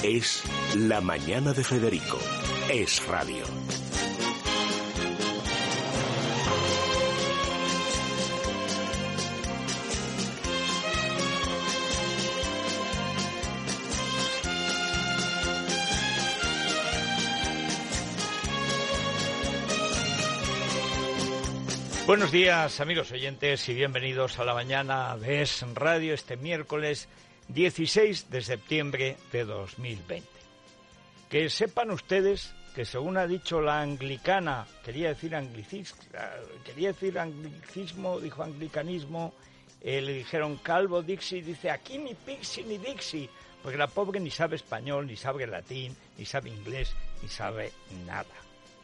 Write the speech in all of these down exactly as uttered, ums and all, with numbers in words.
Es La Mañana de Federico. Es radio. Buenos días, amigos oyentes, y bienvenidos a La Mañana de Es Radio este miércoles dieciséis de septiembre de dos mil veinte. Que sepan ustedes que, según ha dicho la anglicana, quería decir anglicismo, quería decir anglicismo, dijo anglicanismo, eh, le dijeron Calvo Dixie, dice aquí ni Pixie ni Dixie, porque la pobre ni sabe español, ni sabe latín, ni sabe inglés, ni sabe nada.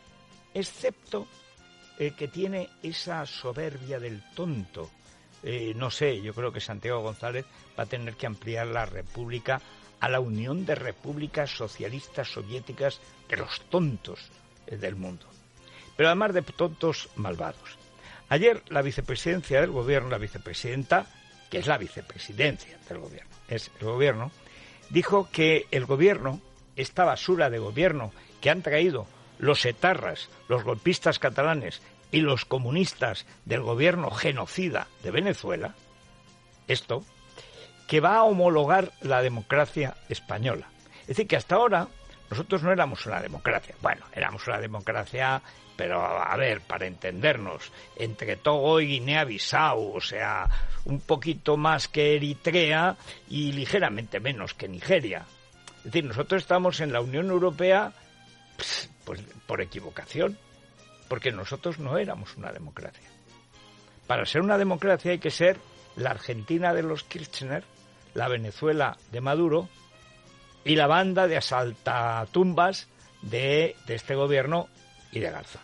Excepto eh, que tiene esa soberbia del tonto. Eh, no sé, yo creo que Santiago González va a tener que ampliar la República a la Unión de Repúblicas Socialistas Soviéticas de los tontos eh, del mundo. Pero además de tontos malvados. Ayer la vicepresidencia del gobierno, la vicepresidenta, que es la vicepresidencia del gobierno, es el gobierno, dijo que el gobierno, esta basura de gobierno que han traído los etarras, los golpistas catalanes y los comunistas del gobierno genocida de Venezuela, esto, que va a homologar la democracia española. Es decir, que hasta ahora nosotros no éramos una democracia. Bueno, éramos una democracia, pero a ver, para entendernos, entre Togo y Guinea-Bissau, o sea, un poquito más que Eritrea y ligeramente menos que Nigeria. Es decir, nosotros estamos en la Unión Europea pues, pues por equivocación, porque nosotros no éramos una democracia. Para ser una democracia hay que ser la Argentina de los Kirchner, la Venezuela de Maduro y la banda de asaltatumbas de, de este gobierno y de Garzón.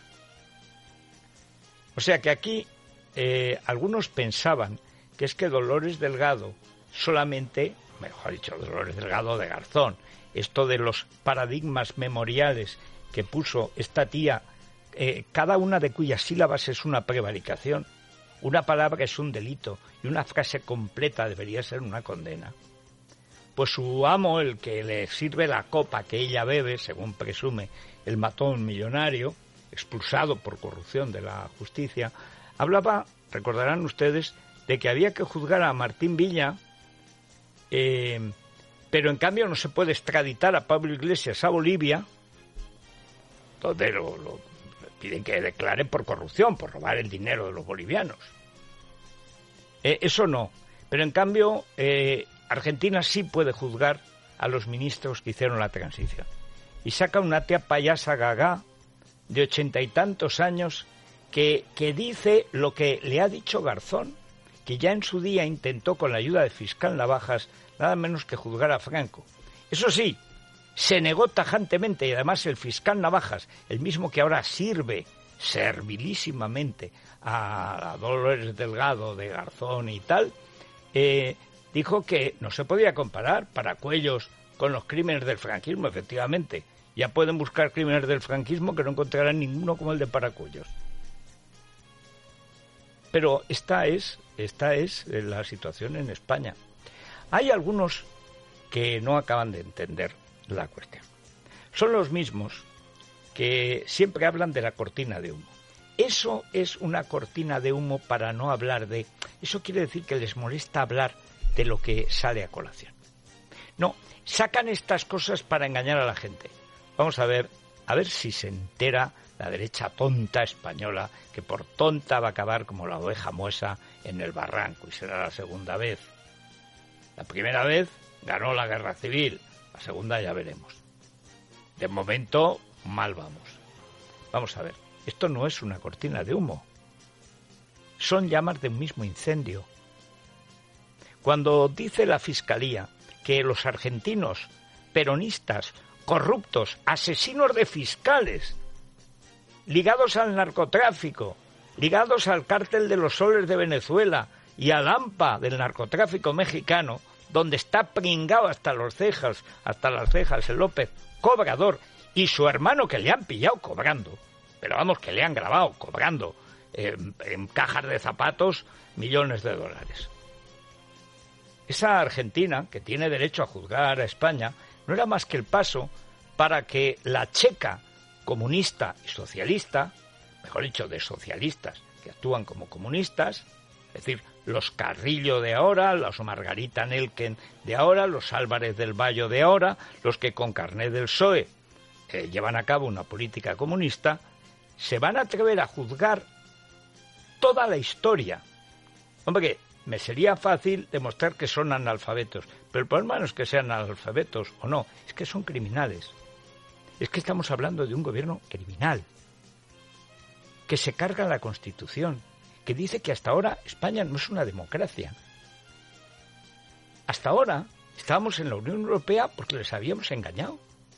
O sea que aquí eh, algunos pensaban que es que Dolores Delgado solamente, mejor dicho, Dolores Delgado de Garzón, esto de los paradigmas memoriales que puso esta tía, Eh, cada una de cuyas sílabas es una prevaricación, una palabra es un delito y una frase completa debería ser una condena. Pues su amo, el que le sirve la copa que ella bebe, según presume el matón millonario, expulsado por corrupción de la justicia, hablaba, recordarán ustedes, de que había que juzgar a Martín Villa, eh, pero en cambio no se puede extraditar a Pablo Iglesias a Bolivia, donde lo... lo piden que declare por corrupción, por robar el dinero de los bolivianos. Eh, eso no. Pero en cambio, eh, Argentina sí puede juzgar a los ministros que hicieron la transición. Y saca una tía payasa gaga de ochenta y tantos años que, que dice lo que le ha dicho Garzón, que ya en su día intentó con la ayuda de fiscal Navajas nada menos que juzgar a Franco. Eso sí, se negó tajantemente, y además el fiscal Navajas, el mismo que ahora sirve servilísimamente a Dolores Delgado de Garzón y tal, eh, dijo que no se podía comparar Paracuellos con los crímenes del franquismo. Efectivamente, ya pueden buscar crímenes del franquismo que no encontrarán ninguno como el de Paracuellos. Pero esta es, esta es la situación en España. Hay algunos que no acaban de entender la cuestión. Son los mismos que siempre hablan de la cortina de humo. Eso es una cortina de humo para no hablar de... Eso quiere decir que les molesta hablar de lo que sale a colación. No, sacan estas cosas para engañar a la gente. Vamos a ver, a ver si se entera la derecha tonta española, que por tonta va a acabar como la oveja muesa en el barranco, y será la segunda vez. La primera vez ganó la guerra civil. La segunda ya veremos. De momento, mal vamos. Vamos a ver, esto no es una cortina de humo. Son llamas de un mismo incendio. Cuando dice la Fiscalía que los argentinos peronistas, corruptos, asesinos de fiscales, ligados al narcotráfico, ligados al cártel de los soles de Venezuela y al AMPA del narcotráfico mexicano, donde está pringado hasta los cejas, hasta las cejas el López, cobrador, y su hermano que le han pillado cobrando, pero vamos, que le han grabado cobrando eh, en cajas de zapatos millones de dólares. Esa Argentina, que tiene derecho a juzgar a España, no era más que el paso para que la Checa comunista y socialista, mejor dicho, de socialistas que actúan como comunistas, es decir, los Carrillo de ahora, los Margarita Nelken de ahora, los Álvarez del Valle de ahora, los que con carné del P S O E eh, llevan a cabo una política comunista, se van a atrever a juzgar toda la historia. Hombre, que me sería fácil demostrar que son analfabetos, pero el problema no es que sean analfabetos o no, es que son criminales. Es que estamos hablando de un gobierno criminal, que se carga la Constitución, que dice que hasta ahora España no es una democracia. Hasta ahora estábamos en la Unión Europea porque les habíamos engañado.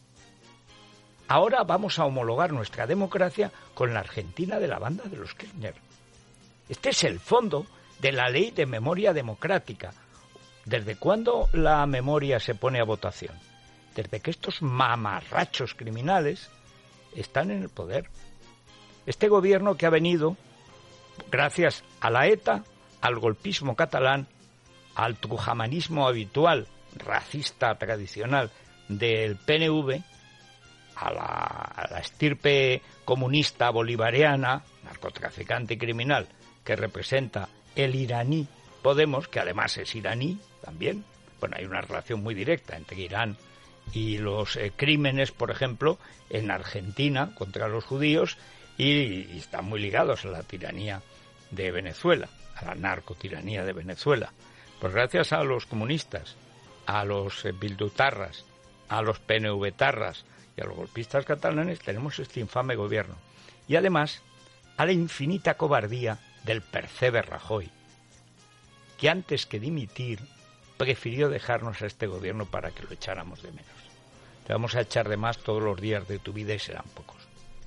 Ahora vamos a homologar nuestra democracia con la Argentina de la banda de los Kirchner. Este es el fondo de la ley de memoria democrática. ¿Desde cuándo la memoria se pone a votación? Desde que estos mamarrachos criminales están en el poder. Este gobierno que ha venido gracias a la ETA, al golpismo catalán, al trujamanismo habitual, racista tradicional del P N V, a la, a la estirpe comunista bolivariana, narcotraficante y criminal, que representa el iraní Podemos, que además es iraní también. Bueno, hay una relación muy directa entre Irán y los eh, crímenes, por ejemplo, en Argentina contra los judíos, y, y están muy ligados a la tiranía de Venezuela, a la narcotiranía de Venezuela. Pues gracias a los comunistas, a los eh, bildutarras, a los P N V-tarras y a los golpistas catalanes tenemos este infame gobierno. Y además a la infinita cobardía del Percebe Rajoy, que antes que dimitir prefirió dejarnos a este gobierno para que lo echáramos de menos. Te vamos a echar de más todos los días de tu vida y serán pocos.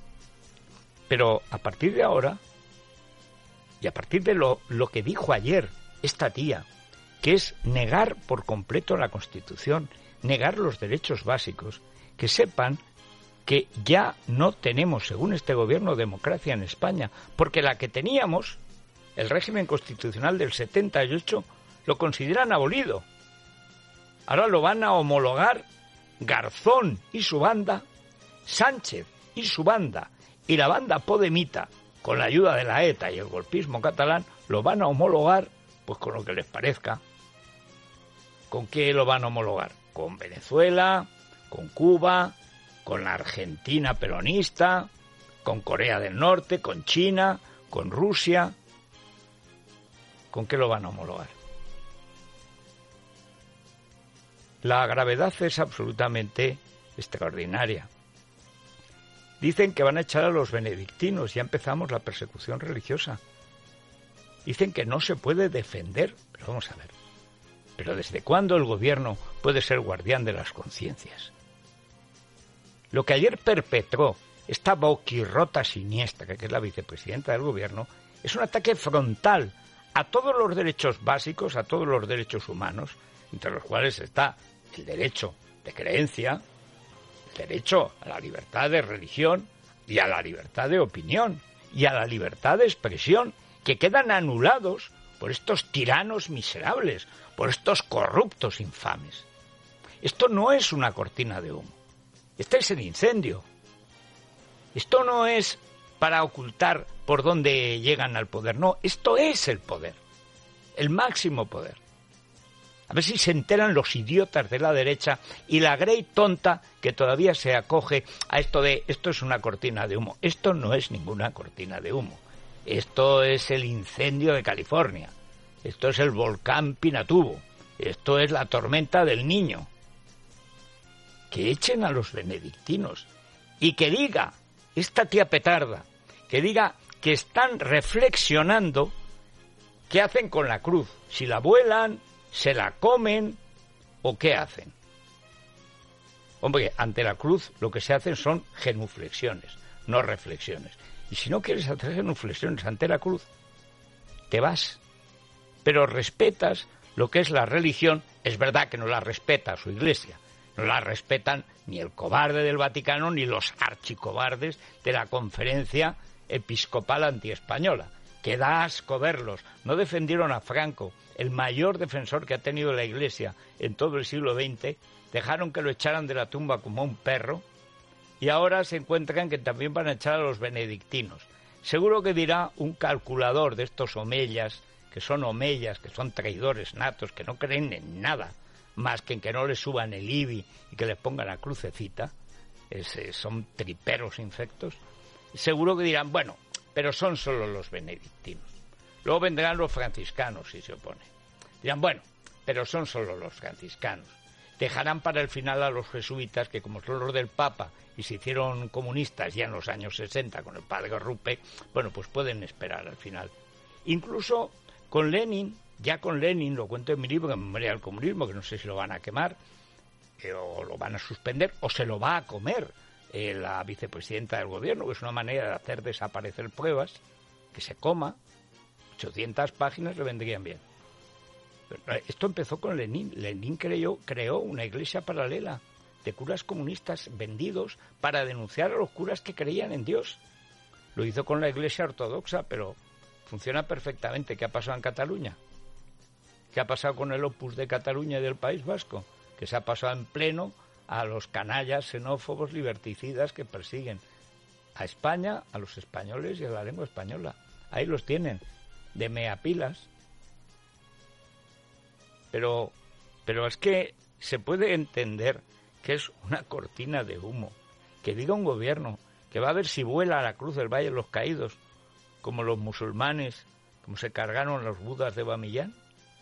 Pero a partir de ahora, y a partir de lo, lo que dijo ayer esta tía, que es negar por completo la Constitución, negar los derechos básicos, que sepan que ya no tenemos, según este gobierno, democracia en España, porque la que teníamos, el régimen constitucional del setenta y ocho, lo consideran abolido. Ahora lo van a homologar Garzón y su banda, Sánchez y su banda, y la banda podemita, con la ayuda de la ETA y el golpismo catalán, lo van a homologar pues con lo que les parezca. ¿Con qué lo van a homologar? Con Venezuela, con Cuba, con la Argentina peronista, con Corea del Norte, con China, con Rusia. ¿Con qué lo van a homologar? La gravedad es absolutamente extraordinaria. Dicen que van a echar a los benedictinos, ya empezamos la persecución religiosa. Dicen que no se puede defender, pero vamos a ver. ¿Pero desde cuándo el gobierno puede ser guardián de las conciencias? Lo que ayer perpetró esta boquirrota siniestra, que es la vicepresidenta del gobierno, es un ataque frontal a todos los derechos básicos, a todos los derechos humanos, entre los cuales está el derecho de creencia, el derecho a la libertad de religión y a la libertad de opinión y a la libertad de expresión, que quedan anulados por estos tiranos miserables, por estos corruptos infames. Esto no es una cortina de humo. Este es el incendio. Esto no es para ocultar por dónde llegan al poder. No, esto es el poder. El máximo poder. A ver si se enteran los idiotas de la derecha y la grey tonta que todavía se acoge a esto de esto es una cortina de humo. Esto no es ninguna cortina de humo. Esto es el incendio de California. Esto es el volcán Pinatubo. Esto es la tormenta del Niño. Que echen a los benedictinos y que diga esta tía petarda, que diga que están reflexionando qué hacen con la cruz, si la vuelan, se la comen o qué hacen. Hombre, ante la cruz lo que se hacen son genuflexiones, no reflexiones. Y si no quieres hacer genuflexiones ante la cruz, te vas, pero respetas lo que es la religión. Es verdad que no la respeta su iglesia, no la respetan ni el cobarde del Vaticano ni los archicobardes de la Conferencia Episcopal Antiespañola. que da asco verlos. No defendieron a Franco, el mayor defensor que ha tenido la Iglesia en todo el siglo veinte, dejaron que lo echaran de la tumba como un perro, y ahora se encuentran que también van a echar a los benedictinos. Seguro que dirá un calculador de estos omeyas, que son omeyas, que son traidores natos, que no creen en nada, más que en que no les suban el I B I y que les pongan la crucecita, es, son triperos infectos. Seguro que dirán, bueno, pero son solo los benedictinos. Luego vendrán los franciscanos, si se opone. Dirán, bueno, pero son solo los franciscanos. Dejarán para el final a los jesuitas, que como son los del Papa y se hicieron comunistas ya en los años sesenta con el padre Rupe, bueno, pues pueden esperar al final. Incluso con Lenin, ya con Lenin, lo cuento en mi libro, en Memoria del Comunismo, que no sé si lo van a quemar, eh, o lo van a suspender, o se lo va a comer eh, la vicepresidenta del gobierno, que es una manera de hacer desaparecer pruebas, que se coma, ochocientas páginas le vendrían bien. Esto empezó con Lenin. Lenin creó, creó una iglesia paralela de curas comunistas vendidos para denunciar a los curas que creían en Dios. Lo hizo con la iglesia ortodoxa, pero funciona perfectamente. ¿Qué ha pasado en Cataluña? ¿Qué ha pasado con el Opus de Cataluña y del País Vasco? Que se ha pasado en pleno a los canallas xenófobos liberticidas que persiguen a España, a los españoles y a la lengua española. Ahí los tienen, de meapilas. Pero, pero es que se puede entender que es una cortina de humo, que diga un gobierno que va a ver si vuela a la cruz del Valle de los Caídos, como los musulmanes, como se cargaron los budas de Bamillán.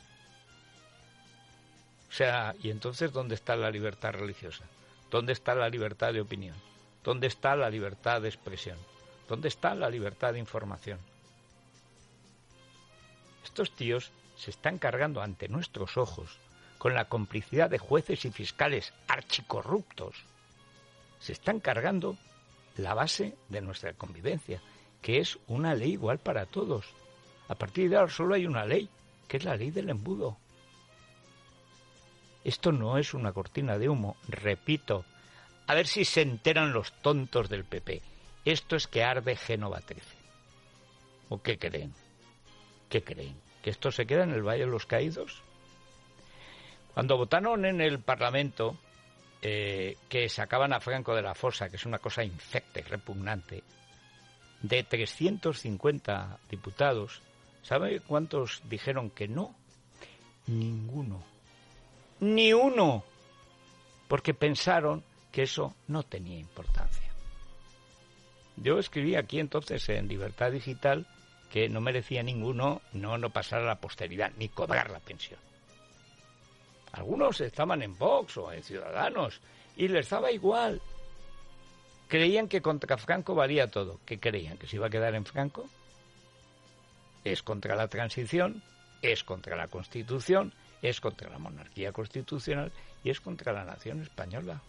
O sea, ¿y entonces dónde está la libertad religiosa? ¿Dónde está la libertad de opinión? ¿Dónde está la libertad de expresión? ¿Dónde está la libertad de información? Estos tíos se están cargando ante nuestros ojos, con la complicidad de jueces y fiscales archicorruptos, se están cargando la base de nuestra convivencia, que es una ley igual para todos. A partir de ahora solo hay una ley, que es la ley del embudo. Esto no es una cortina de humo, repito, a ver si se enteran los tontos del P P. Esto es que arde Génova trece. ¿O qué creen? ¿Qué creen? ¿Que esto se queda en el Valle de los Caídos? Cuando votaron en el Parlamento eh, que sacaban a Franco de la fosa, que es una cosa infecta y repugnante, de trescientos cincuenta diputados, ¿sabe cuántos dijeron que no? Ninguno. Ni uno. Porque pensaron que eso no tenía importancia. Yo escribí aquí entonces en Libertad Digital que no merecía ninguno no, no pasar a la posteridad, ni cobrar la pensión. Algunos estaban en Vox o en Ciudadanos y les daba igual. Creían que contra Franco valía todo. ¿Qué creían? ¿Que se iba a quedar en Franco? Es contra la transición, es contra la Constitución, es contra la monarquía constitucional y es contra la nación española.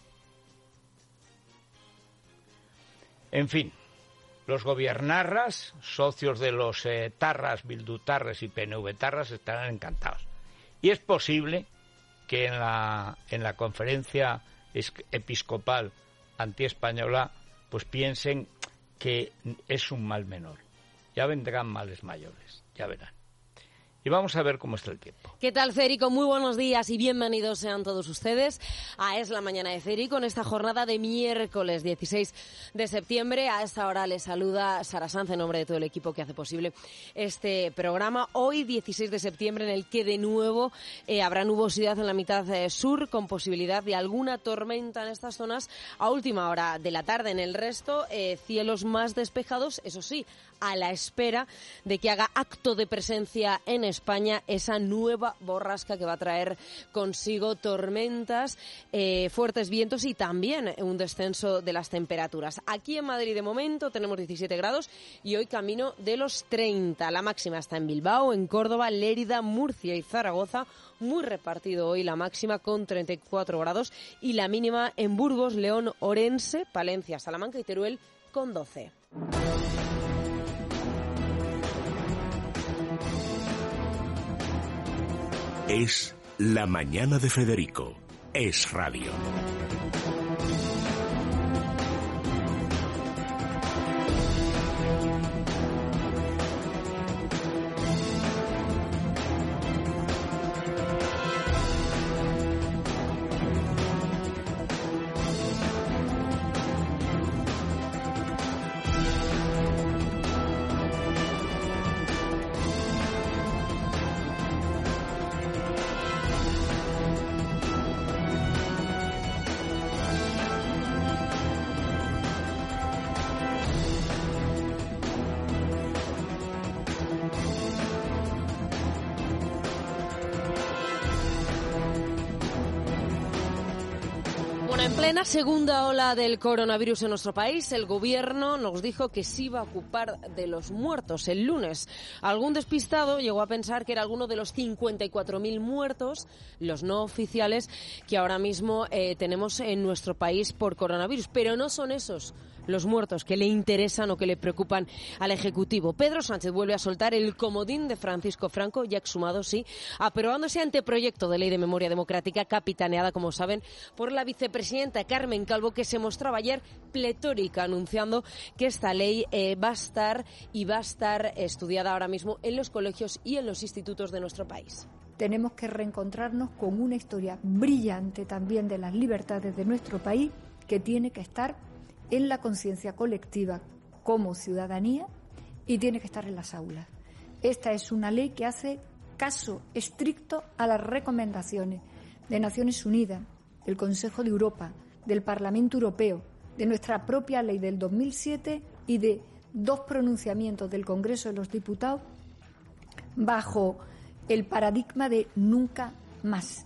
En fin. Los gobiernarras, socios de los eh, tarras, bildutarras y P N V-tarras estarán encantados. Y es posible que en la, en la conferencia episcopal antiespañola pues piensen que es un mal menor. Ya vendrán males mayores, ya verán. Y vamos a ver cómo está el tiempo. ¿Qué tal, Federico? Muy buenos días y bienvenidos sean todos ustedes a Es la Mañana de Federico en esta jornada de miércoles dieciséis de septiembre. A esta hora les saluda Sara Sanz en nombre de todo el equipo que hace posible este programa. Hoy, dieciséis de septiembre, en el que de nuevo eh, habrá nubosidad en la mitad eh, sur, con posibilidad de alguna tormenta en estas zonas a última hora de la tarde. En el resto, eh, cielos más despejados, eso sí, a la espera de que haga acto de presencia en España esa nueva borrasca que va a traer consigo tormentas, eh, fuertes vientos y también un descenso de las temperaturas. Aquí en Madrid de momento tenemos diecisiete grados y hoy camino de los treinta. La máxima está en Bilbao, en Córdoba, Lérida, Murcia y Zaragoza. Muy repartido hoy la máxima con treinta y cuatro grados y la mínima en Burgos, León, Orense, Palencia, Salamanca y Teruel con doce. Es La Mañana de Federico. Es radio. Bueno, en plena segunda ola del coronavirus en nuestro país, el gobierno nos dijo que se iba a ocupar de los muertos el lunes. Algún despistado llegó a pensar que era alguno de los cincuenta y cuatro mil muertos, los no oficiales, que ahora mismo eh, tenemos en nuestro país por coronavirus. Pero no son esos los muertos que le interesan o que le preocupan al Ejecutivo. Pedro Sánchez vuelve a soltar el comodín de Francisco Franco, ya exhumado, sí, aprobando ese anteproyecto de ley de memoria democrática capitaneada, como saben, por la vicepresidenta Carmen Calvo, que se mostraba ayer pletórica anunciando que esta ley eh, va a estar y va a estar estudiada ahora mismo en los colegios y en los institutos de nuestro país. Tenemos que reencontrarnos con una historia brillante también de las libertades de nuestro país, que tiene que estar en la conciencia colectiva como ciudadanía y tiene que estar en las aulas. Esta es una ley que hace caso estricto a las recomendaciones de Naciones Unidas, del Consejo de Europa, del Parlamento Europeo, de nuestra propia ley del dos mil siete y de dos pronunciamientos del Congreso de los Diputados bajo el paradigma de nunca más.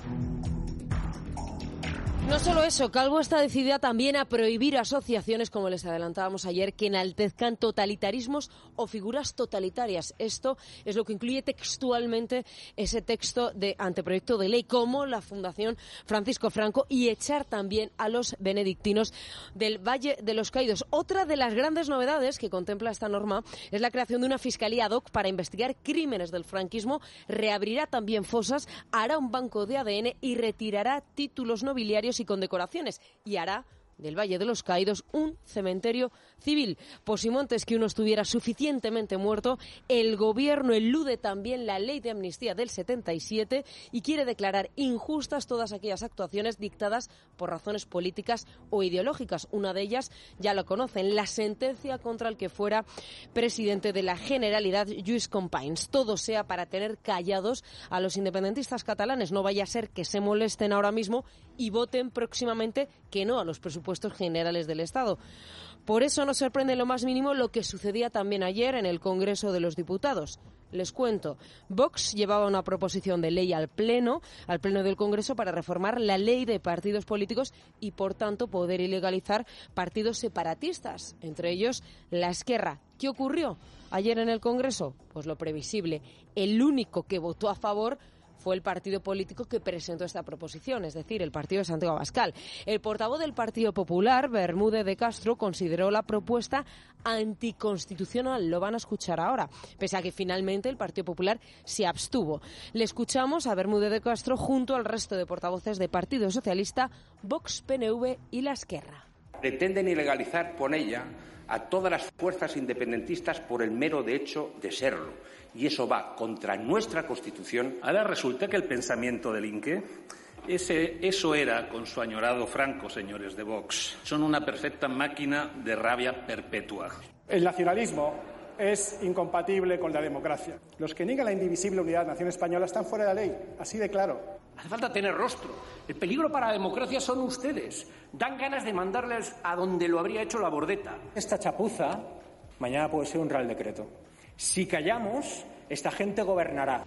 No solo eso, Calvo está decidida también a prohibir asociaciones, como les adelantábamos ayer, que enaltezcan totalitarismos o figuras totalitarias. Esto es lo que incluye textualmente ese texto de anteproyecto de ley, como la Fundación Francisco Franco, y echar también a los benedictinos del Valle de los Caídos. Otra de las grandes novedades que contempla esta norma es la creación de una fiscalía ad hoc para investigar crímenes del franquismo, reabrirá también fosas, hará un banco de A D N y retirará títulos nobiliarios y condecoraciones, y hará del Valle de los Caídos un cementerio civil. Por si Montes que uno estuviera suficientemente muerto, el gobierno elude también la ley de amnistía del setenta y siete y quiere declarar injustas todas aquellas actuaciones dictadas por razones políticas o ideológicas. Una de ellas ya lo conocen, la sentencia contra el que fuera presidente de la Generalitat, Lluís Companys. Todo sea para tener callados a los independentistas catalanes. No vaya a ser que se molesten ahora mismo y voten próximamente que no a los presupuestos generales del Estado. Por eso no sorprende en lo más mínimo lo que sucedía también ayer en el Congreso de los Diputados. Les cuento, Vox llevaba una proposición de ley al Pleno, al Pleno del Congreso, para reformar la ley de partidos políticos y, por tanto, poder ilegalizar partidos separatistas, entre ellos la Esquerra. ¿Qué ocurrió ayer en el Congreso? Pues lo previsible. El único que votó a favor fue el partido político que presentó esta proposición, es decir, el partido de Santiago Abascal. El portavoz del Partido Popular, Bermúdez de Castro, consideró la propuesta anticonstitucional. Lo van a escuchar ahora, pese a que finalmente el Partido Popular se abstuvo. Le escuchamos a Bermúdez de Castro junto al resto de portavoces de Partido Socialista, Vox, P N V y la Esquerra. Pretenden ilegalizar por ella a todas las fuerzas independentistas por el mero de hecho de serlo. Y eso va contra nuestra Constitución. Ahora resulta que el pensamiento del Inque, ese, eso era con su añorado Franco, señores de Vox. Son una perfecta máquina de rabia perpetua. El nacionalismo es incompatible con la democracia. Los que niegan la indivisible unidad de la nación española están fuera de la ley, así de claro. Hace falta tener rostro. El peligro para la democracia son ustedes. Dan ganas de mandarles a donde lo habría hecho la Bordeta. Esta chapuza mañana puede ser un real decreto. Si callamos, esta gente gobernará.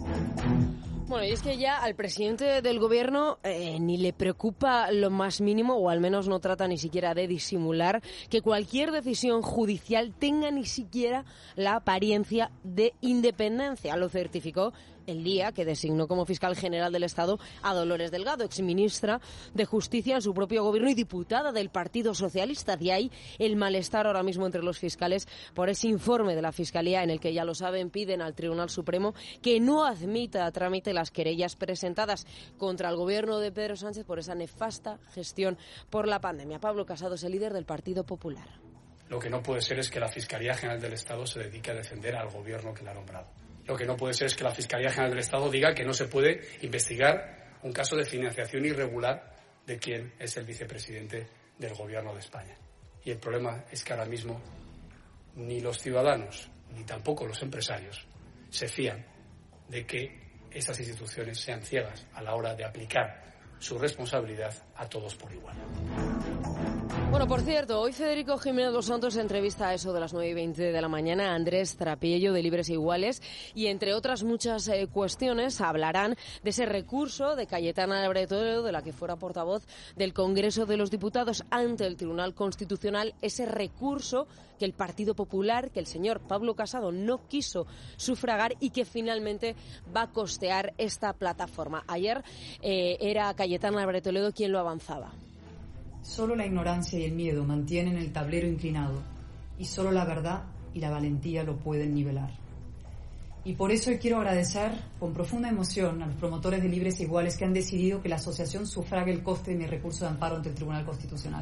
Bueno, y es que ya al presidente del gobierno eh, ni le preocupa lo más mínimo, o al menos no trata ni siquiera de disimular, que cualquier decisión judicial tenga ni siquiera la apariencia de independencia. Lo certificó el día que designó como fiscal general del Estado a Dolores Delgado, exministra de Justicia en su propio gobierno y diputada del Partido Socialista. De ahí el malestar ahora mismo entre los fiscales por ese informe de la Fiscalía en el que, ya lo saben, piden al Tribunal Supremo que no admita a trámite las querellas presentadas contra el gobierno de Pedro Sánchez por esa nefasta gestión por la pandemia. Pablo Casado es el líder del Partido Popular. Lo que no puede ser es que la Fiscalía General del Estado se dedique a defender al gobierno que la ha nombrado. Lo que no puede ser es que la Fiscalía General del Estado diga que no se puede investigar un caso de financiación irregular de quien es el vicepresidente del Gobierno de España. Y el problema es que ahora mismo ni los ciudadanos ni tampoco los empresarios se fían de que esas instituciones sean ciegas a la hora de aplicar su responsabilidad a todos por igual. Bueno, por cierto, hoy Federico Jiménez dos Santos entrevista a eso de las nueve y veinte de la mañana a Andrés Trapiello de Libres e Iguales y, entre otras muchas eh, cuestiones, hablarán de ese recurso de Cayetana Álvarez Toledo, de la que fuera portavoz del Congreso de los Diputados ante el Tribunal Constitucional, ese recurso que el Partido Popular, que el señor Pablo Casado no quiso sufragar y que finalmente va a costear esta plataforma. Ayer eh, era Cayetana Álvarez Toledo quien lo avanzaba. Solo la ignorancia y el miedo mantienen el tablero inclinado y solo la verdad y la valentía lo pueden nivelar. Y por eso hoy quiero agradecer con profunda emoción a los promotores de Libres e Iguales que han decidido que la asociación sufrague el coste de mi recurso de amparo ante el Tribunal Constitucional.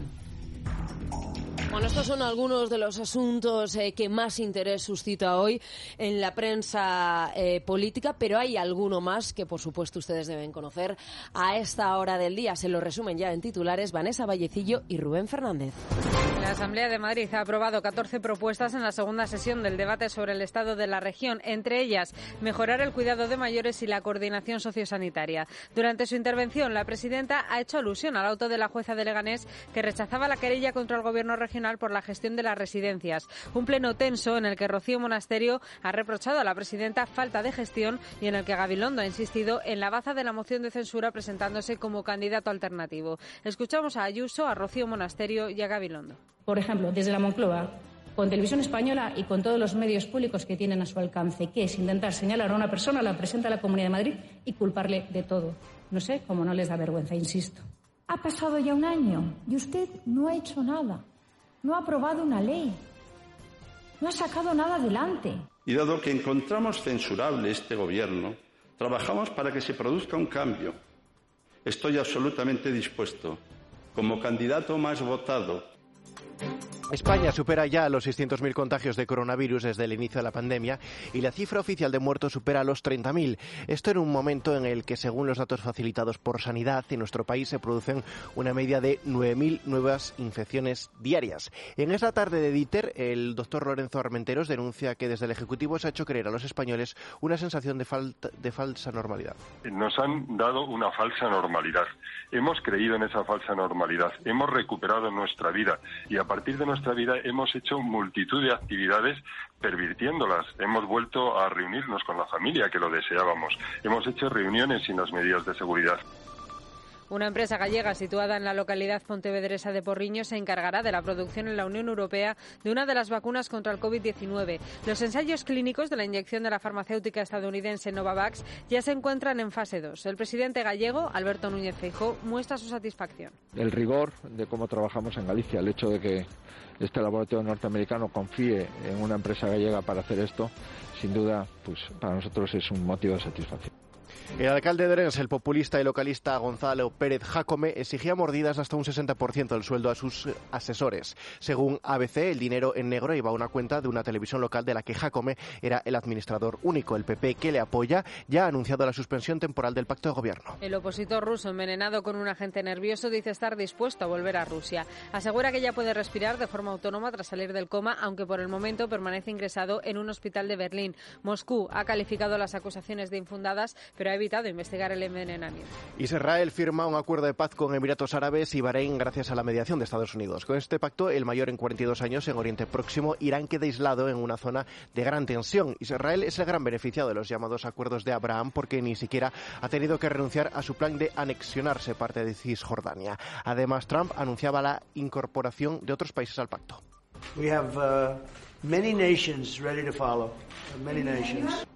Bueno, estos son algunos de los asuntos eh, que más interés suscita hoy en la prensa eh, política, pero hay alguno más que, por supuesto, ustedes deben conocer a esta hora del día. Se lo resumen ya en titulares Vanessa Vallecillo y Rubén Fernández. La Asamblea de Madrid ha aprobado catorce propuestas en la segunda sesión del debate sobre el estado de la región, entre ellas mejorar el cuidado de mayores y la coordinación sociosanitaria. Durante su intervención, la presidenta ha hecho alusión al auto de la jueza de Leganés que rechazaba la querella contra el gobierno regional por la gestión de las residencias. Un pleno tenso en el que Rocío Monasterio ha reprochado a la presidenta falta de gestión y en el que Gabilondo ha insistido en la baza de la moción de censura presentándose como candidato alternativo. Escuchamos a Ayuso, a Rocío Monasterio y a Gabilondo. Por ejemplo, desde la Moncloa, con Televisión Española y con todos los medios públicos que tienen a su alcance, que es intentar señalar a una persona, la presenta a la Comunidad de Madrid y culparle de todo. No sé cómo no les da vergüenza, insisto. Ha pasado ya un año y usted no ha hecho nada. No ha aprobado una ley. No ha sacado nada adelante. Y dado que encontramos censurable este gobierno, trabajamos para que se produzca un cambio. Estoy absolutamente dispuesto, como candidato más votado. España supera ya los seiscientos mil contagios de coronavirus desde el inicio de la pandemia y la cifra oficial de muertos supera los treinta mil. Esto en un momento en el que, según los datos facilitados por Sanidad, en nuestro país se producen una media de nueve mil nuevas infecciones diarias. En esta tarde de Diter, el doctor Lorenzo Armenteros denuncia que desde el Ejecutivo se ha hecho creer a los españoles una sensación de, falta, de falsa normalidad. Nos han dado una falsa normalidad. Hemos creído en esa falsa normalidad. Hemos recuperado nuestra vida y a partir de nuestra vida hemos hecho multitud de actividades pervirtiéndolas. Hemos vuelto a reunirnos con la familia que lo deseábamos. Hemos hecho reuniones sin las medidas de seguridad. Una empresa gallega situada en la localidad pontevedresa de Porriño se encargará de la producción en la Unión Europea de una de las vacunas contra el covid diecinueve. Los ensayos clínicos de la inyección de la farmacéutica estadounidense Novavax ya se encuentran en fase dos. El presidente gallego, Alberto Núñez Feijóo, muestra su satisfacción. El rigor de cómo trabajamos en Galicia, el hecho de que este laboratorio norteamericano confíe en una empresa gallega para hacer esto, sin duda, pues para nosotros es un motivo de satisfacción. El alcalde de Orense, el populista y localista Gonzalo Pérez Jácome, exigía mordidas hasta un sesenta por ciento del sueldo a sus asesores. Según A B C, el dinero en negro iba a una cuenta de una televisión local de la que Jácome era el administrador único. El P P, que le apoya, ya ha anunciado la suspensión temporal del pacto de gobierno. El opositor ruso, envenenado con un agente nervioso, dice estar dispuesto a volver a Rusia. Asegura que ya puede respirar de forma autónoma tras salir del coma, aunque por el momento permanece ingresado en un hospital de Berlín. Moscú ha calificado las acusaciones de infundadas, pero ha evitado investigar el envenenamiento. Israel firma un acuerdo de paz con Emiratos Árabes y Bahrein gracias a la mediación de Estados Unidos. Con este pacto, el mayor en cuarenta y dos años en Oriente Próximo, Irán queda aislado en una zona de gran tensión. Israel es el gran beneficiado de los llamados acuerdos de Abraham porque ni siquiera ha tenido que renunciar a su plan de anexionarse parte de Cisjordania. Además, Trump anunciaba la incorporación de otros países al pacto. We have uh, many nations ready to follow. Many nations.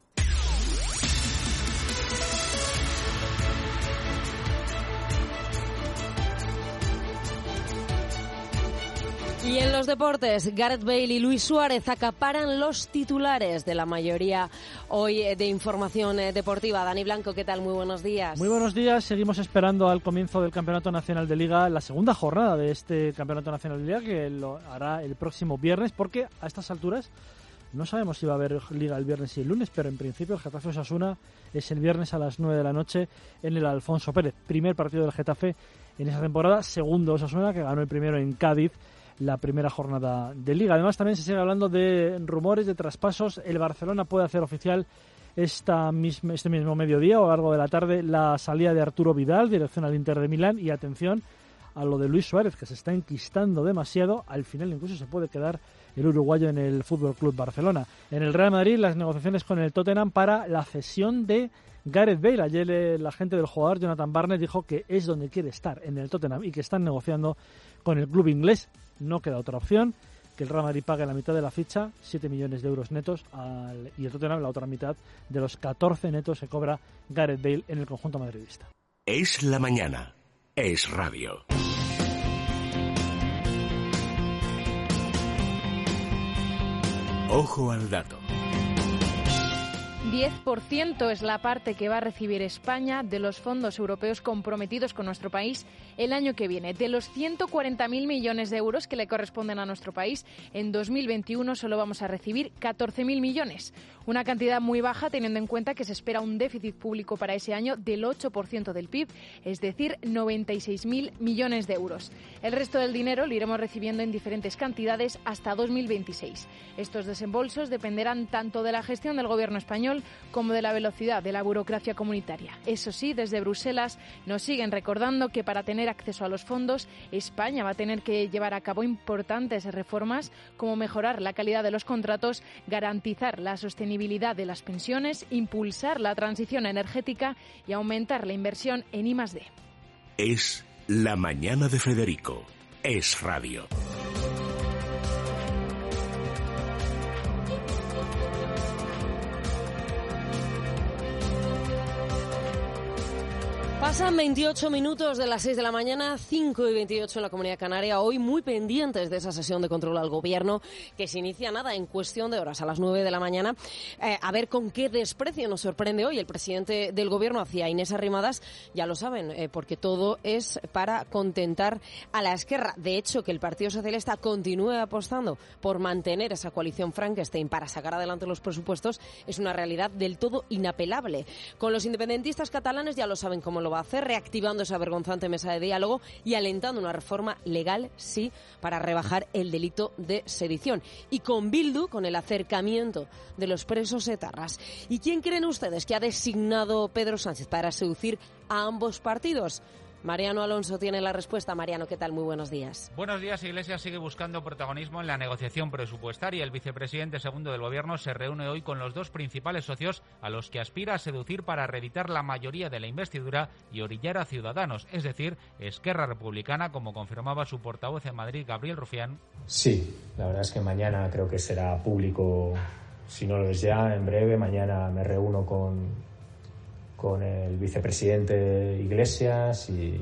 Y en los deportes, Gareth Bale y Luis Suárez acaparan los titulares de la mayoría hoy de información deportiva. Dani Blanco, ¿qué tal? Muy buenos días. Muy buenos días. Seguimos esperando al comienzo del Campeonato Nacional de Liga, la segunda jornada de este Campeonato Nacional de Liga, que lo hará el próximo viernes, porque a estas alturas no sabemos si va a haber Liga el viernes y el lunes, pero en principio el Getafe Osasuna es el viernes a las nueve de la noche en el Alfonso Pérez. Primer partido del Getafe en esa temporada, segundo Osasuna, que ganó el primero en Cádiz, la primera jornada de Liga. Además, también se sigue hablando de rumores, de traspasos. El Barcelona puede hacer oficial esta misma, este mismo mediodía o a lo largo de la tarde la salida de Arturo Vidal, dirección al Inter de Milán. Y atención a lo de Luis Suárez, que se está enquistando demasiado. Al final incluso se puede quedar el uruguayo en el Fútbol Club Barcelona. En el Real Madrid, las negociaciones con el Tottenham para la cesión de Gareth Bale. Ayer el agente del jugador, Jonathan Barnett, dijo que es donde quiere estar, en el Tottenham, y que están negociando con el club inglés. No queda otra opción que el Real Madrid pague la mitad de la ficha, siete millones de euros netos, al, y el Tottenham la otra mitad de los catorce netos que cobra Gareth Bale en el conjunto madridista. Es la mañana. Es radio. Ojo al dato. diez por ciento es la parte que va a recibir España de los fondos europeos comprometidos con nuestro país el año que viene. De los ciento cuarenta mil millones de euros que le corresponden a nuestro país, en dos mil veintiuno solo vamos a recibir catorce mil millones. Una cantidad muy baja teniendo en cuenta que se espera un déficit público para ese año del ocho por ciento del P I B, es decir, noventa y seis mil millones de euros. El resto del dinero lo iremos recibiendo en diferentes cantidades hasta dos mil veintiséis. Estos desembolsos dependerán tanto de la gestión del Gobierno español como de la velocidad de la burocracia comunitaria. Eso sí, desde Bruselas nos siguen recordando que para tener acceso a los fondos, España va a tener que llevar a cabo importantes reformas como mejorar la calidad de los contratos, garantizar la sostenibilidad de las pensiones, impulsar la transición energética y aumentar la inversión en I más D. Es la mañana de Federico. Es radio. Pasan veintiocho minutos de las seis de la mañana, cinco y veintiocho en la Comunidad Canaria. Hoy muy pendientes de esa sesión de control al Gobierno que se inicia nada en cuestión de horas, a las nueve de la mañana. Eh, a ver con qué desprecio nos sorprende hoy el presidente del Gobierno hacia Inés Arrimadas. Ya lo saben, eh, porque todo es para contentar a la Esquerra. De hecho, que el Partido Socialista continúe apostando por mantener esa coalición Frankenstein para sacar adelante los presupuestos es una realidad del todo inapelable. Con los independentistas catalanes ya lo saben cómo lo va a hacer, reactivando esa vergonzante mesa de diálogo y alentando una reforma legal, sí, para rebajar el delito de sedición. Y con Bildu, con el acercamiento de los presos etarras. ¿Y quién creen ustedes que ha designado Pedro Sánchez para seducir a ambos partidos? Mariano Alonso tiene la respuesta. Mariano, ¿qué tal? Muy buenos días. Buenos días. Iglesias sigue buscando protagonismo en la negociación presupuestaria. El vicepresidente segundo del Gobierno se reúne hoy con los dos principales socios a los que aspira a seducir para reeditar la mayoría de la investidura y orillar a Ciudadanos, es decir, Esquerra Republicana, como confirmaba su portavoz en Madrid, Gabriel Rufián. Sí, la verdad es que mañana creo que será público, si no lo es ya, en breve. Mañana me reúno con... con el vicepresidente Iglesias y,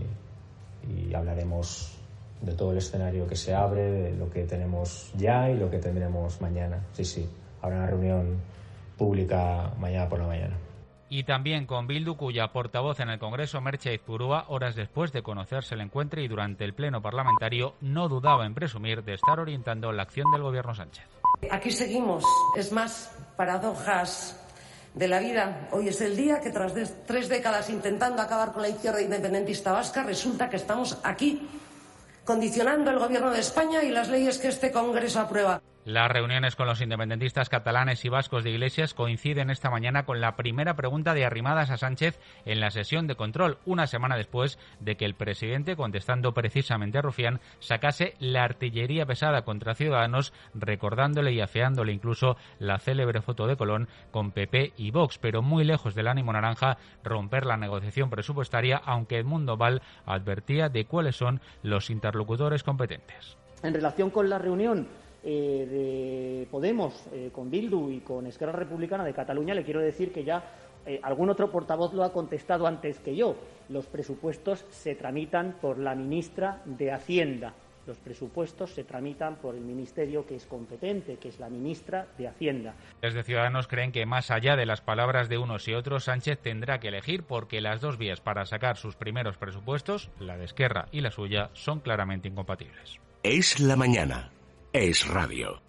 y hablaremos de todo el escenario que se abre, de lo que tenemos ya y lo que tendremos mañana. Sí, sí, habrá una reunión pública mañana por la mañana. Y también con Bildu, cuya portavoz en el Congreso, Merche Aizpurúa, horas después de conocerse el encuentro y durante el pleno parlamentario, no dudaba en presumir de estar orientando la acción del Gobierno Sánchez. Aquí seguimos, es más, paradojas de la vida. Hoy es el día que tras tres décadas intentando acabar con la izquierda independentista vasca, resulta que estamos aquí condicionando el Gobierno de España y las leyes que este Congreso aprueba. Las reuniones con los independentistas catalanes y vascos de Iglesias coinciden esta mañana con la primera pregunta de Arrimadas a Sánchez en la sesión de control, una semana después de que el presidente, contestando precisamente a Rufián, sacase la artillería pesada contra Ciudadanos, recordándole y afeándole incluso la célebre foto de Colón con P P y Vox, pero muy lejos del ánimo naranja romper la negociación presupuestaria, aunque Edmundo Val advertía de cuáles son los interlocutores competentes. En relación con la reunión Eh, de Podemos eh, con Bildu y con Esquerra Republicana de Cataluña, le quiero decir que ya eh, algún otro portavoz lo ha contestado antes que yo. Los presupuestos se tramitan por la ministra de Hacienda. Los presupuestos se tramitan por el ministerio que es competente, que es la ministra de Hacienda. Desde Ciudadanos creen que más allá de las palabras de unos y otros, Sánchez tendrá que elegir porque las dos vías para sacar sus primeros presupuestos, la de Esquerra y la suya, son claramente incompatibles. Es la mañana. Es radio.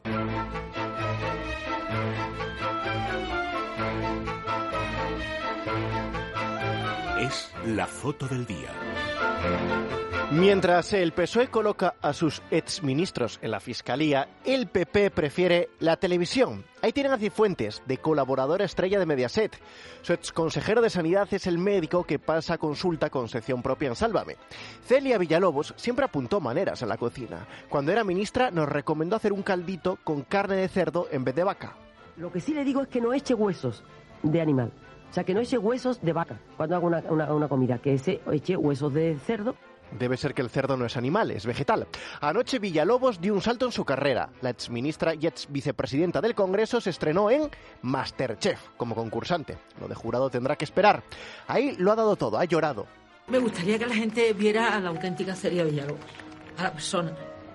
Es la foto del día. Mientras el P S O E coloca a sus exministros en la Fiscalía, el P P prefiere la televisión. Ahí tienen a Cifuentes, de colaboradora estrella de Mediaset. Su exconsejero de Sanidad es el médico que pasa consulta con sección propia en Sálvame. Celia Villalobos siempre apuntó maneras en la cocina. Cuando era ministra nos recomendó hacer un caldito con carne de cerdo en vez de vaca. Lo que sí le digo es que no eche huesos de animal. O sea, que no eche huesos de vaca cuando haga una, una, una comida, que ese eche huesos de cerdo. Debe ser que el cerdo no es animal, es vegetal. Anoche Villalobos dio un salto en su carrera. La exministra y ex vicepresidenta del Congreso se estrenó en MasterChef como concursante. Lo de jurado tendrá que esperar. Ahí lo ha dado todo, ha llorado. Me gustaría que la gente viera a la auténtica Celia Villalobos, a la persona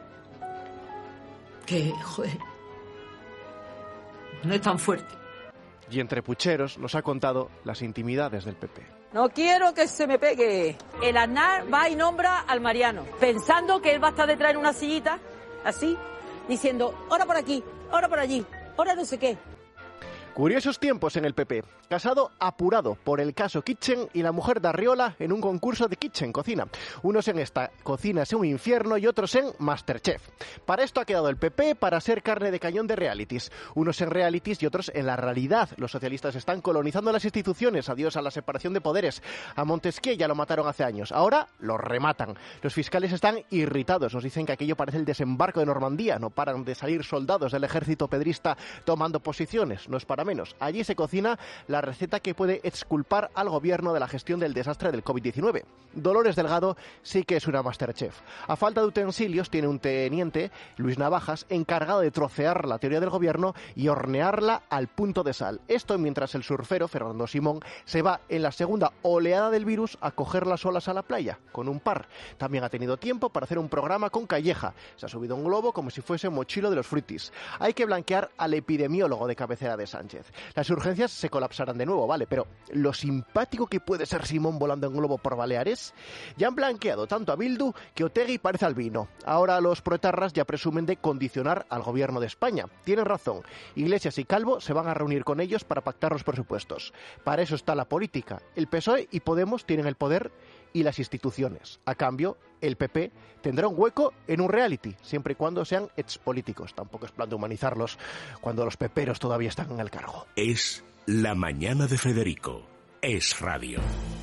que, joder, no es tan fuerte. Y entre pucheros nos ha contado las intimidades del P P. No quiero que se me pegue. El Aznar va y nombra al Mariano, pensando que él va a estar detrás en una sillita, así, diciendo, ahora por aquí, ahora por allí, ahora no sé qué. Curiosos tiempos en el P P. Casado apurado por el caso Kitchen y la mujer de Arriola en un concurso de Kitchen Cocina. Unos en esta cocina es un infierno y otros en MasterChef. Para esto ha quedado el P P para ser carne de cañón de realities. Unos en realities y otros en la realidad. Los socialistas están colonizando las instituciones. Adiós a la separación de poderes. A Montesquieu ya lo mataron hace años. Ahora lo rematan. Los fiscales están irritados. Nos dicen que aquello parece el desembarco de Normandía. No paran de salir soldados del ejército pedrista tomando posiciones. No es para menos. Allí se cocina la receta que puede exculpar al gobierno de la gestión del desastre del COVID diecinueve. Dolores Delgado sí que es una MasterChef. A falta de utensilios tiene un teniente, Luis Navajas, encargado de trocear la teoría del gobierno y hornearla al punto de sal. Esto mientras el surfero Fernando Simón se va en la segunda oleada del virus a coger las olas a la playa, con un par. También ha tenido tiempo para hacer un programa con Calleja. Se ha subido un globo como si fuese mochilo de los fruitis. Hay que blanquear al epidemiólogo de cabecera de Sánchez. Las urgencias se colapsarán de nuevo, vale, pero lo simpático que puede ser Simón volando en globo por Baleares. Ya han blanqueado tanto a Bildu que Otegi parece albino. Ahora los proetarras ya presumen de condicionar al gobierno de España. Tienen razón. Iglesias y Calvo se van a reunir con ellos para pactar los presupuestos. Para eso está la política. El P S O E y Podemos tienen el poder y las instituciones. A cambio, el P P tendrá un hueco en un reality, siempre y cuando sean expolíticos. Tampoco es plan de humanizarlos cuando los peperos todavía están en el cargo. Es La Mañana de Federico. Es Radio.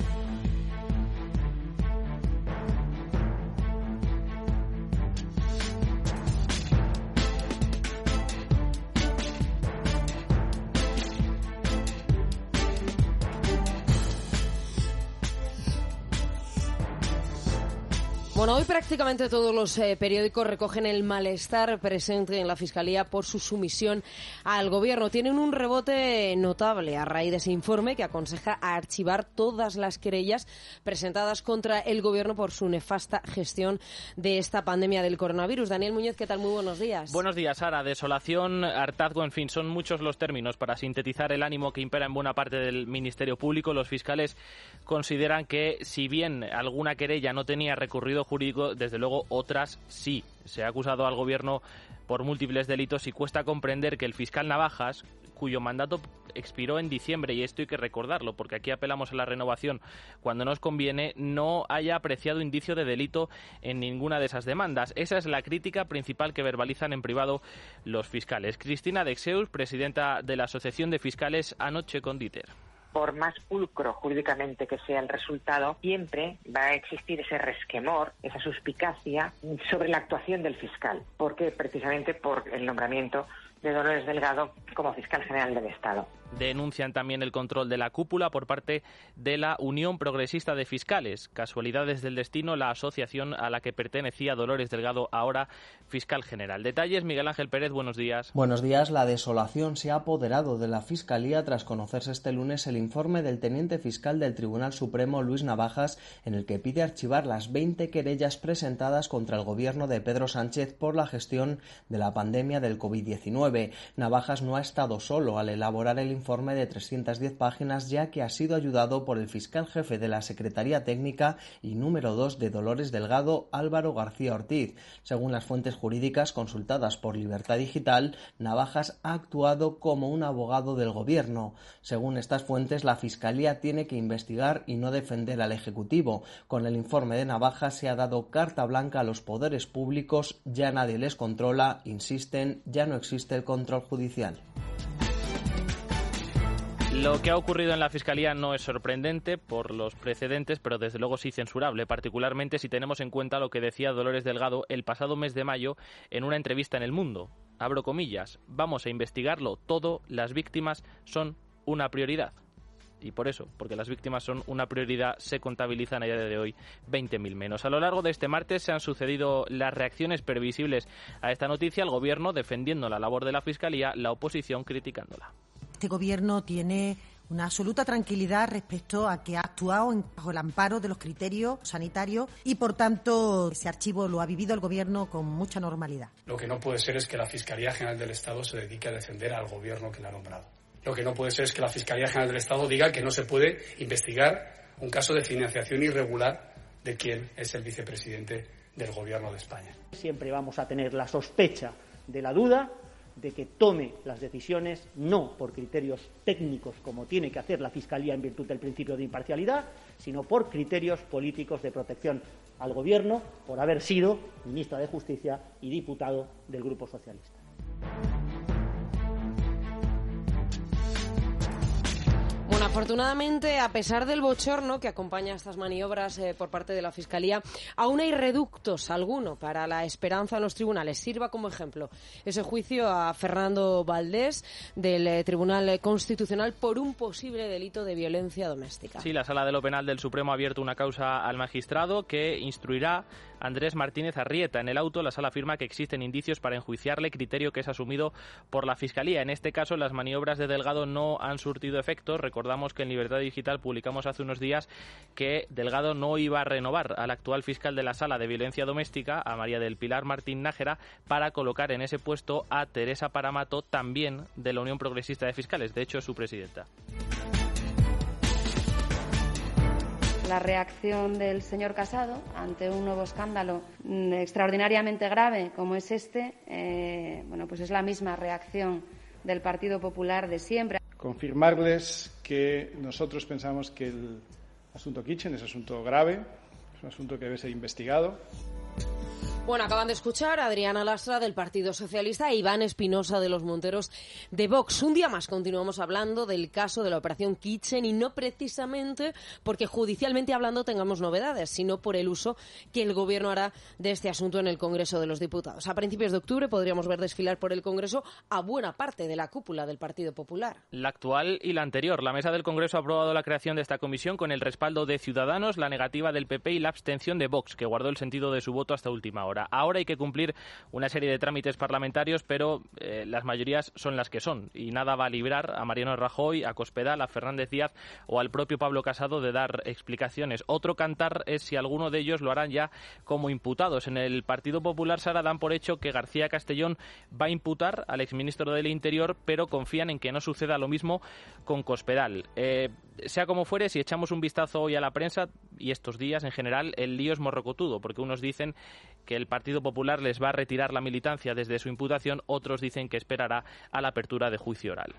Bueno, hoy prácticamente todos los eh, periódicos recogen el malestar presente en la Fiscalía por su sumisión al Gobierno. Tienen un rebote notable a raíz de ese informe que aconseja archivar todas las querellas presentadas contra el Gobierno por su nefasta gestión de esta pandemia del coronavirus. Daniel Muñoz, ¿qué tal? Muy buenos días. Buenos días, Sara. Desolación, hartazgo, en fin, son muchos los términos para sintetizar el ánimo que impera en buena parte del Ministerio Público. Los fiscales consideran que, si bien alguna querella no tenía recorrido jurídico, desde luego otras sí. Se ha acusado al Gobierno por múltiples delitos y cuesta comprender que el fiscal Navajas, cuyo mandato expiró en diciembre, y esto hay que recordarlo porque aquí apelamos a la renovación cuando nos conviene, no haya apreciado indicio de delito en ninguna de esas demandas. Esa es la crítica principal que verbalizan en privado los fiscales. Cristina Dexeus, presidenta de la Asociación de Fiscales, anoche con Dieter. Por más pulcro jurídicamente que sea el resultado, siempre va a existir ese resquemor, esa suspicacia sobre la actuación del fiscal. ¿Por qué? Precisamente por el nombramiento de Dolores Delgado como fiscal general del Estado. Denuncian también el control de la cúpula por parte de la Unión Progresista de Fiscales. Casualidades del destino, la asociación a la que pertenecía Dolores Delgado, ahora fiscal general. Detalles, Miguel Ángel Pérez, buenos días. Buenos días. La desolación se ha apoderado de la Fiscalía tras conocerse este lunes el informe del teniente fiscal del Tribunal Supremo, Luis Navajas, en el que pide archivar las veinte querellas presentadas contra el gobierno de Pedro Sánchez por la gestión de la pandemia del COVID diecinueve. diecinueve. Navajas no ha estado solo al elaborar el informe de trescientas diez páginas, ya que ha sido ayudado por el fiscal jefe de la Secretaría Técnica y número dos de Dolores Delgado, Álvaro García Ortiz. Según las fuentes jurídicas consultadas por Libertad Digital, Navajas ha actuado como un abogado del gobierno. Según estas fuentes, la Fiscalía tiene que investigar y no defender al Ejecutivo. Con el informe de Navajas se ha dado carta blanca a los poderes públicos, ya nadie les controla, insisten, ya no existe el control judicial. Lo que ha ocurrido en la Fiscalía no es sorprendente por los precedentes, pero desde luego sí censurable, particularmente si tenemos en cuenta lo que decía Dolores Delgado el pasado mes de mayo en una entrevista en El Mundo. Abro comillas, vamos a investigarlo todo, las víctimas son una prioridad. Y por eso, porque las víctimas son una prioridad, se contabilizan a día de hoy veinte mil menos. A lo largo de este martes se han sucedido las reacciones previsibles a esta noticia, el Gobierno defendiendo la labor de la Fiscalía, la oposición criticándola. Este Gobierno tiene una absoluta tranquilidad respecto a que ha actuado en, bajo el amparo de los criterios sanitarios y, por tanto, ese archivo lo ha vivido el Gobierno con mucha normalidad. Lo que no puede ser es que la Fiscalía General del Estado se dedique a defender al Gobierno que la ha nombrado. Lo que no puede ser es que la Fiscalía General del Estado diga que no se puede investigar un caso de financiación irregular de quien es el vicepresidente del Gobierno de España. Siempre vamos a tener la sospecha de la duda de que tome las decisiones no por criterios técnicos como tiene que hacer la Fiscalía en virtud del principio de imparcialidad, sino por criterios políticos de protección al Gobierno por haber sido ministra de Justicia y diputado del Grupo Socialista. Bueno, afortunadamente, a pesar del bochorno que acompaña estas maniobras eh, por parte de la Fiscalía, aún hay reductos alguno para la esperanza en los tribunales. Sirva como ejemplo ese juicio a Fernando Valdés del eh, Tribunal Constitucional por un posible delito de violencia doméstica. Sí, la Sala de lo Penal del Supremo ha abierto una causa al magistrado que instruirá a Andrés Martínez Arrieta. En el auto, la Sala afirma que existen indicios para enjuiciarle, criterio que es asumido por la Fiscalía. En este caso, las maniobras de Delgado no han surtido efecto. Recordamos que en Libertad Digital publicamos hace unos días que Delgado no iba a renovar al actual fiscal de la Sala de Violencia Doméstica, a María del Pilar Martín Nájera, para colocar en ese puesto a Teresa Paramato, también de la Unión Progresista de Fiscales, de hecho es su presidenta. La reacción del señor Casado ante un nuevo escándalo extraordinariamente grave como es este, eh, bueno, pues es la misma reacción del Partido Popular de siempre. Confirmarles que nosotros pensamos que el asunto Kitchen es un asunto grave, es un asunto que debe ser investigado. Bueno, acaban de escuchar a Adriana Lastra del Partido Socialista e Iván Espinosa de los Monteros de Vox. Un día más continuamos hablando del caso de la operación Kitchen y no precisamente porque judicialmente hablando tengamos novedades, sino por el uso que el Gobierno hará de este asunto en el Congreso de los Diputados. A principios de octubre podríamos ver desfilar por el Congreso a buena parte de la cúpula del Partido Popular. La actual y la anterior. La Mesa del Congreso ha aprobado la creación de esta comisión con el respaldo de Ciudadanos, la negativa del P P y la abstención de Vox, que guardó el sentido de su voto hasta última hora. Ahora hay que cumplir una serie de trámites parlamentarios, pero eh, las mayorías son las que son y nada va a librar a Mariano Rajoy, a Cospedal, a Fernández Díaz o al propio Pablo Casado de dar explicaciones. Otro cantar es si alguno de ellos lo harán ya como imputados. En el Partido Popular, Sara, dan por hecho que García Castellón va a imputar al exministro del Interior, pero confían en que no suceda lo mismo con Cospedal. Eh, sea como fuere, si echamos un vistazo hoy a la prensa y estos días en general, el lío es morrocotudo, porque unos dicen que el Partido Popular les va a retirar la militancia desde su imputación, otros dicen que esperará a la apertura de juicio oral.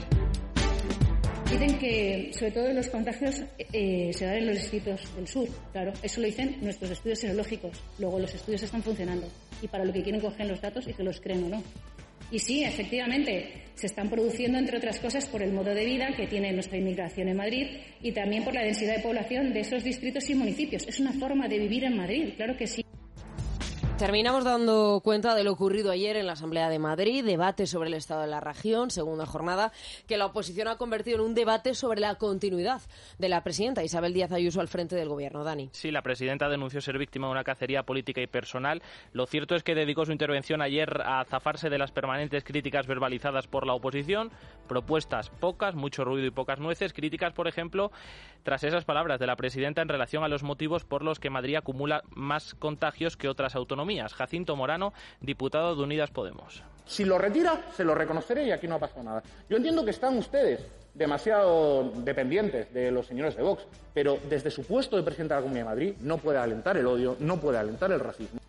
Dicen que, sobre todo, los contagios eh, se dan en los distritos del sur. Claro, eso lo dicen nuestros estudios serológicos. Luego los estudios están funcionando. Y para lo que quieren cogen los datos y que los creen o no. Y sí, efectivamente, se están produciendo, entre otras cosas, por el modo de vida que tiene nuestra inmigración en Madrid y también por la densidad de población de esos distritos y municipios. Es una forma de vivir en Madrid, claro que sí. Terminamos dando cuenta de lo ocurrido ayer en la Asamblea de Madrid, debate sobre el estado de la región, segunda jornada, que la oposición ha convertido en un debate sobre la continuidad de la presidenta Isabel Díaz Ayuso al frente del Gobierno. Dani. Sí, la presidenta denunció ser víctima de una cacería política y personal. Lo cierto es que dedicó su intervención ayer a zafarse de las permanentes críticas verbalizadas por la oposición, propuestas pocas, mucho ruido y pocas nueces, críticas, por ejemplo, tras esas palabras de la presidenta en relación a los motivos por los que Madrid acumula más contagios que otras autonomías. Jacinto Morano, diputado de Unidas Podemos. Si lo retira, se lo reconoceré y aquí no ha pasado nada. Yo entiendo que están ustedes demasiado dependientes de los señores de Vox, pero desde su puesto de presidente de la Comunidad de Madrid no puede alentar el odio, no puede alentar el racismo.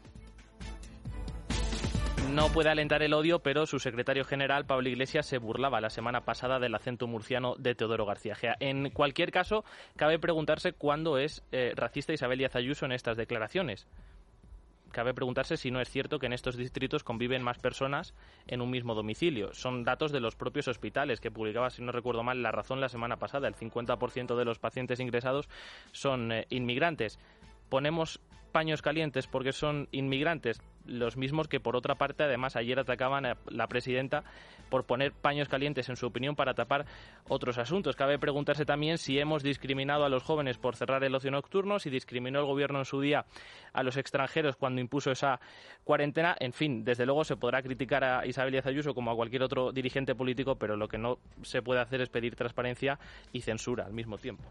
No puede alentar el odio, pero su secretario general, Pablo Iglesias, se burlaba la semana pasada del acento murciano de Teodoro García Gea. En cualquier caso, cabe preguntarse cuándo es eh, racista Isabel Díaz Ayuso en estas declaraciones. Cabe preguntarse si no es cierto que en estos distritos conviven más personas en un mismo domicilio. Son datos de los propios hospitales que publicaba, si no recuerdo mal, La Razón la semana pasada. El cincuenta por ciento de los pacientes ingresados son eh, inmigrantes. Ponemos paños calientes porque son inmigrantes, los mismos que por otra parte además ayer atacaban a la presidenta por poner paños calientes, en su opinión, para tapar otros asuntos. Cabe preguntarse también si hemos discriminado a los jóvenes por cerrar el ocio nocturno, si discriminó el gobierno en su día a los extranjeros cuando impuso esa cuarentena. En fin, desde luego se podrá criticar a Isabel Díaz Ayuso como a cualquier otro dirigente político, pero lo que no se puede hacer es pedir transparencia y censura al mismo tiempo.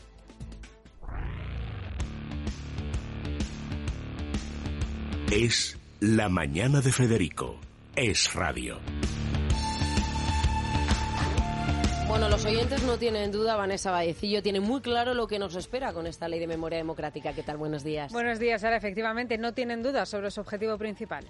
Es La Mañana de Federico. Es Radio. Bueno, los oyentes no tienen duda, Vanessa Vallecillo tiene muy claro lo que nos espera con esta ley de memoria democrática. ¿Qué tal? Buenos días. Buenos días, Sara. Efectivamente, no tienen dudas sobre su objetivo principal.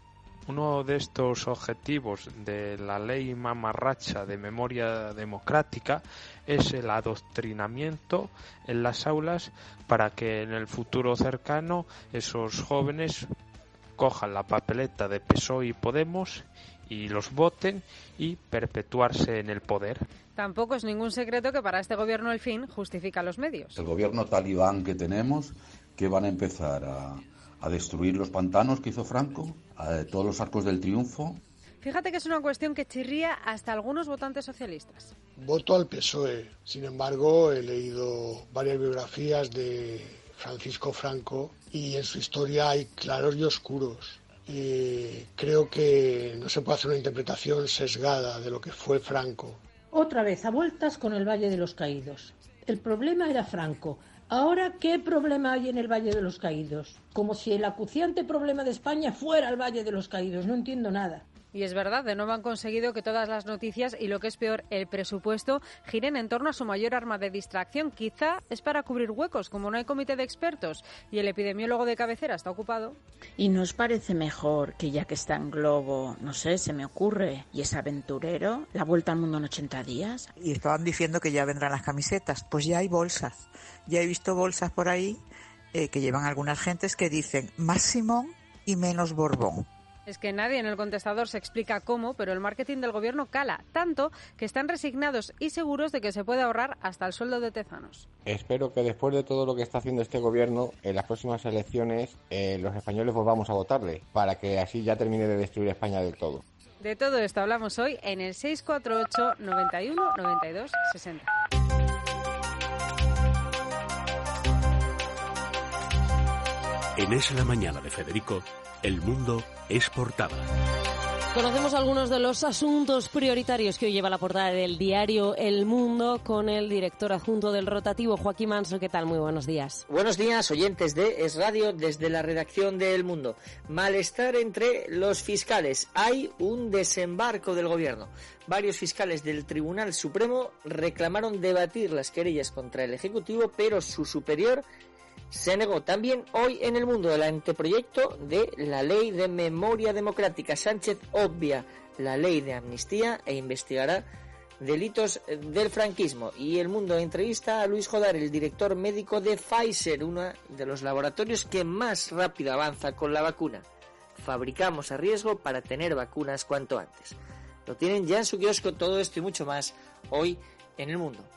Uno de estos objetivos de la ley mamarracha de memoria democrática es el adoctrinamiento en las aulas para que en el futuro cercano esos jóvenes cojan la papeleta de P S O E y Podemos y los voten y perpetuarse en el poder. Tampoco es ningún secreto que para este gobierno el fin justifica los medios. El gobierno talibán que tenemos, que van a empezar a, a destruir los pantanos que hizo Franco, a todos los arcos del triunfo. Fíjate que es una cuestión que chirría hasta algunos votantes socialistas. Voto al P S O E. Sin embargo, he leído varias biografías de Francisco Franco y en su historia hay claros y oscuros. Y creo que no se puede hacer una interpretación sesgada de lo que fue Franco. Otra vez a vueltas con el Valle de los Caídos. El problema era Franco. Ahora, ¿qué problema hay en el Valle de los Caídos? Como si el acuciante problema de España fuera el Valle de los Caídos. No entiendo nada. Y es verdad, de nuevo han conseguido que todas las noticias y, lo que es peor, el presupuesto giren en torno a su mayor arma de distracción. Quizá es para cubrir huecos, como no hay comité de expertos y el epidemiólogo de cabecera está ocupado. ¿Y nos parece mejor que, ya que está en Globo, no sé, se me ocurre, y es aventurero, la vuelta al mundo en ochenta días? Y estaban diciendo que ya vendrán las camisetas. Pues ya hay bolsas. Ya he visto bolsas por ahí eh, que llevan algunas gentes que dicen más Simón y menos Borbón. Es que nadie en el contestador se explica cómo, pero el marketing del gobierno cala tanto que están resignados y seguros de que se puede ahorrar hasta el sueldo de Tezanos. Espero que después de todo lo que está haciendo este gobierno, en las próximas elecciones eh, los españoles volvamos a votarle, para que así ya termine de destruir España del todo. De todo esto hablamos hoy en el seis cuatro ocho, noventa y uno, noventa y dos, sesenta. En Es la Mañana de Federico, el mundo es portada. Conocemos algunos de los asuntos prioritarios que hoy lleva la portada del diario El Mundo con el director adjunto del rotativo, Joaquín Manso. ¿Qué tal? Muy buenos días. Buenos días, oyentes de Es Radio, desde la redacción de El Mundo. Malestar entre los fiscales. Hay un desembarco del gobierno. Varios fiscales del Tribunal Supremo reclamaron debatir las querellas contra el Ejecutivo, pero su superior se negó. También hoy en El Mundo el anteproyecto de la Ley de Memoria Democrática. Sánchez obvia la ley de amnistía e investigará delitos del franquismo. Y El Mundo entrevista a Luis Jodar, el director médico de Pfizer, uno de los laboratorios que más rápido avanza con la vacuna. Fabricamos a riesgo para tener vacunas cuanto antes. Lo tienen ya en su kiosco, todo esto y mucho más hoy en El Mundo.